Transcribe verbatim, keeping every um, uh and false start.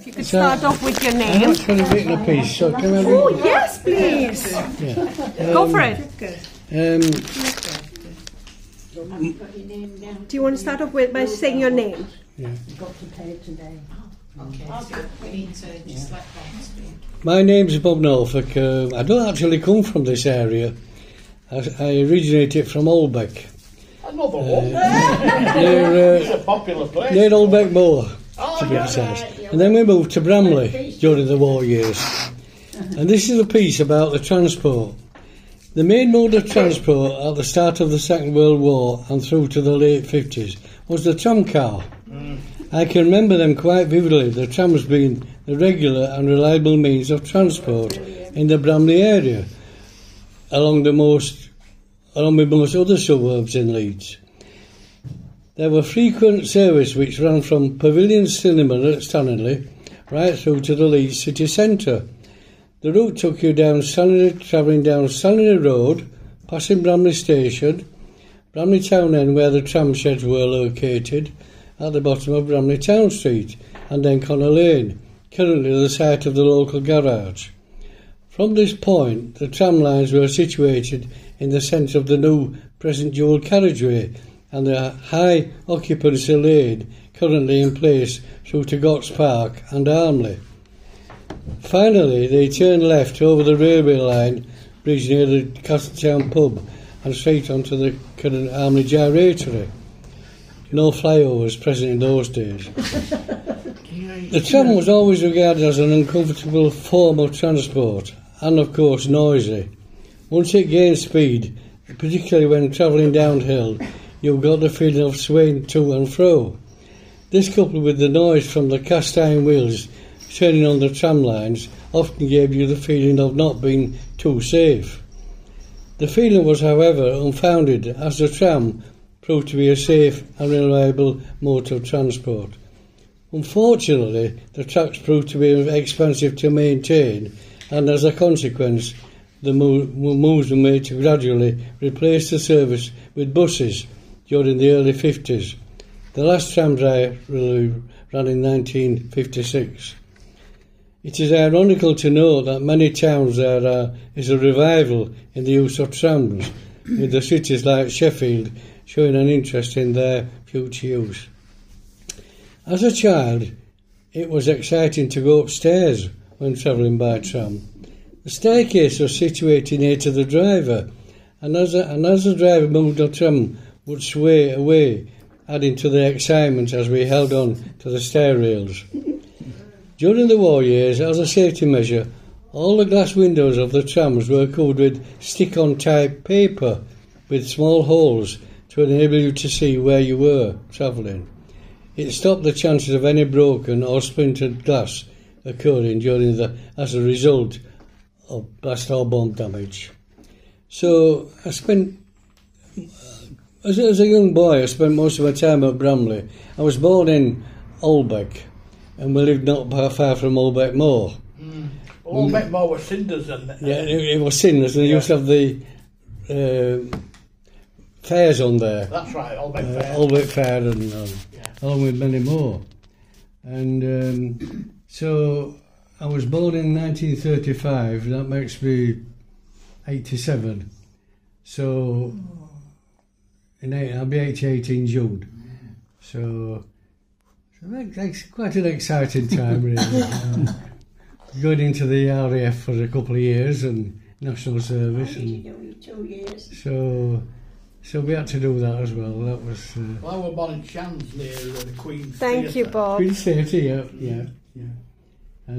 If you could So, start off with your I've name. actually written a piece, so can I read Oh, it? yes, please. Yeah. Go Um, for it. Um, Do you want to start off with by saying your name? yeah. Got to pay today. Okay, so we need to just let Bob speak. My name's Bob Norfolk. Uh, I don't actually come from this area. I, I originated from Oldbeck. Another one. near, It's uh, a popular place. near Oldbeck Moor, Oh, to be yeah, precise. right, yeah. And then we moved to Bramley during the war years. And this is a piece about the transport. The main mode of transport at the start of the Second World War and through to the late fifties was the tramcar. Mm. I can remember them quite vividly, the trams being the regular and reliable means of transport in the Bramley area, along the most, along with most other suburbs in Leeds. There were frequent service which ran from Pavilion Cinema at Stanley right through to the Leeds city centre. The route took you down Stanley, travelling down Stanley Road, passing Bramley Station, Bramley Town End where the tram sheds were located, at the bottom of Bramley Town Street, and then Connor Lane, currently the site of the local garage. From this point, the tram lines were situated in the centre of the new present dual carriageway and the high occupancy lane currently in place through to Gotts Park and Armley. Finally, they turned left over the railway line bridge near the Castletown pub and straight onto the current Armley Gyratory. No flyovers present in those days. The tram was always regarded as an uncomfortable form of transport and, of course, noisy. Once it gained speed, particularly when travelling downhill, you got the feeling of swaying to and fro. This, coupled with the noise from the cast iron wheels turning on the tram lines, often gave you the feeling of not being too safe. The feeling was, however, unfounded, as the tram proved to be a safe and reliable mode of transport. Unfortunately, the tracks proved to be expensive to maintain, and as a consequence, the moves were made to gradually replace the service with buses during the early fifties. The last tram drive ran in nineteen fifty-six. It is ironical to note that many towns there are, is a revival in the use of trams, with the cities like Sheffield showing an interest in their future use. As a child, it was exciting to go upstairs when travelling by tram. The staircase was situated near to the driver, and as, a, and as the driver moved, the tram would sway away, adding to the excitement as we held on to the stair rails. During the war years, as a safety measure, all the glass windows of the trams were covered with stick-on type paper with small holes to enable you to see where you were travelling. It stopped the chances of any broken or splintered glass occurring during the as a result of blast or bomb damage. So I spent, as, as a young boy, I spent most of my time at Bramley. I was born in Oldbeck, and we lived not far from Oldbeck Moor. Mm. Oldbeck Moor was cinders and uh, yeah, it, it was cinders, and they yeah. used to have the uh, fairs on there. That's right, Oldbeck uh, Fair. Oldbeck Fair, and um, Yeah. along with many more. And um, so I was born in nineteen thirty-five. That makes me eighty-seven. So in eight, I'll be eighty-eight in June. So. So that's quite an exciting time, really. um, going into the R A F for a couple of years and national service, and Two years. so so we had to do that as well. That was. Uh, Well, I was born in Shands near uh, the Queen's Thank you, Theatre. Bob. Queen's Theatre, yeah, yeah, yeah.